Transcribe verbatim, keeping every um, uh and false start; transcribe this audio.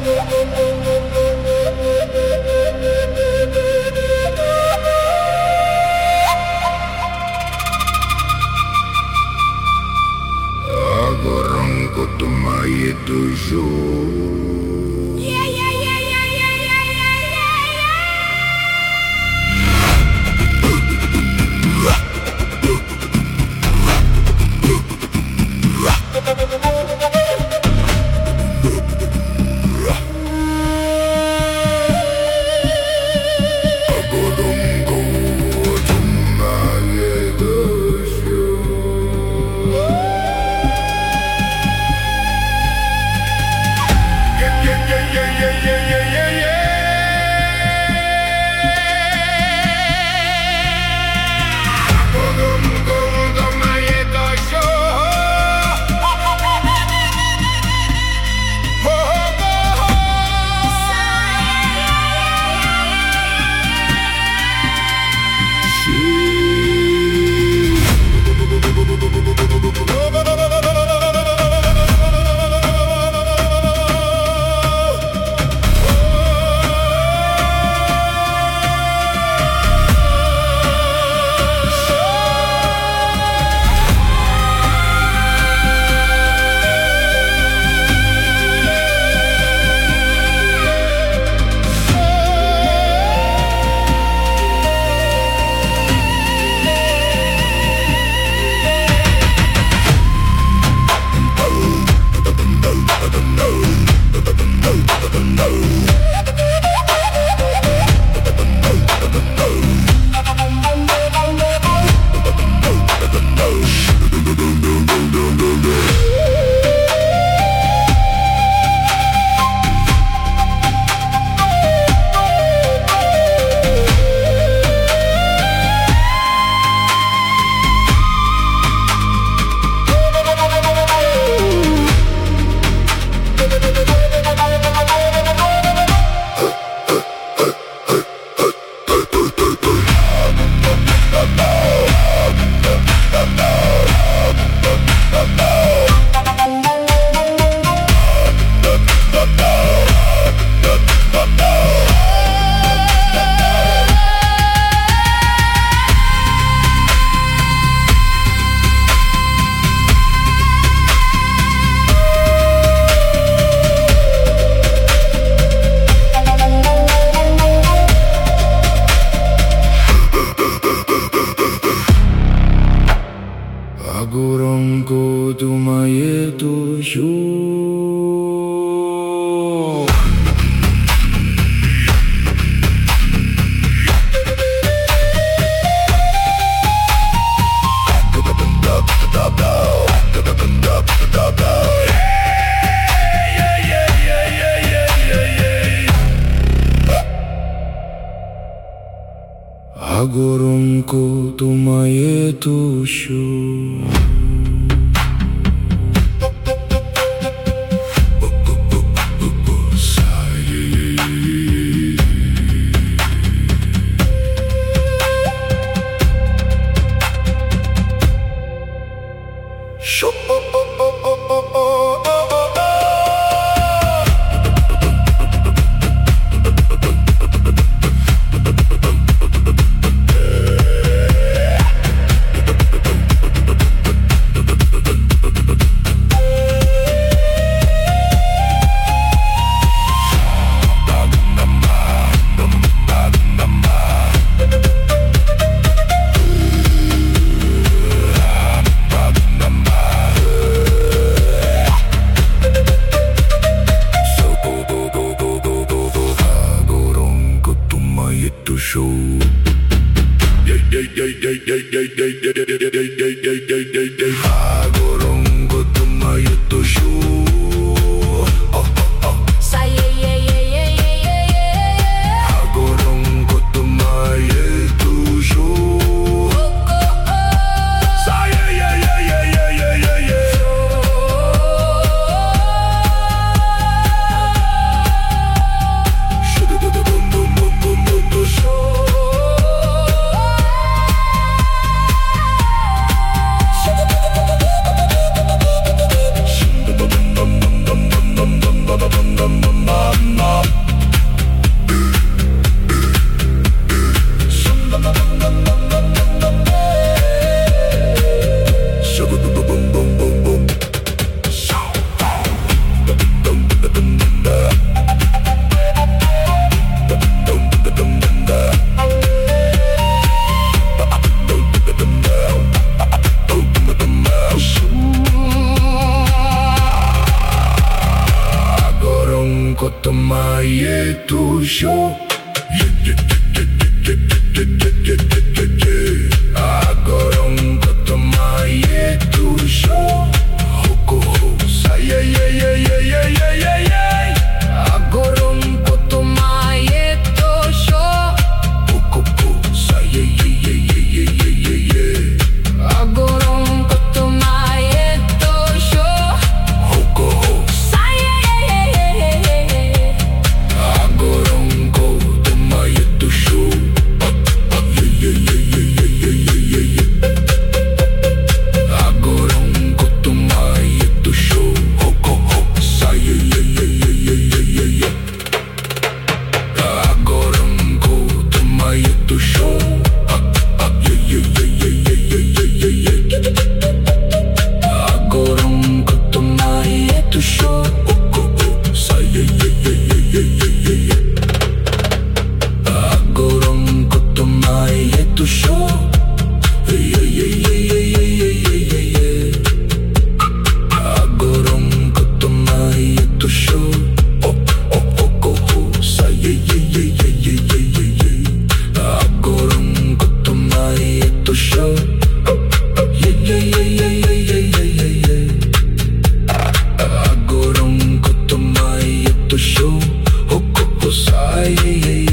Огоронко, то моє душу. to moje tusio. A gorąco to moje tusio. Hoko hosa, je je je je je je je je. A gorąco to moje tusio. Hoko hosa, je je je je je je je je. A gorąco to moje tusio. Hoko hosa, je je je je je je. A gorąco to moje tusio. Je je je je je je je je. A gorąco to moje tusio. Hoko hosa, je je je je je je je je. A gorąco to moje tusio. Je je je je je je je je je. A gorąco to moje tusio. Hoko hosa, je je je je je je je je. A gorąco to moje tusio. Je je je je je je je je. A gorąco to moje tusio. Hoko hosa, je je je je je je je je. A gorąco to moje tusio. Je je je je je je je je je. A gorąco to moje tusio. Hoko hosa, je je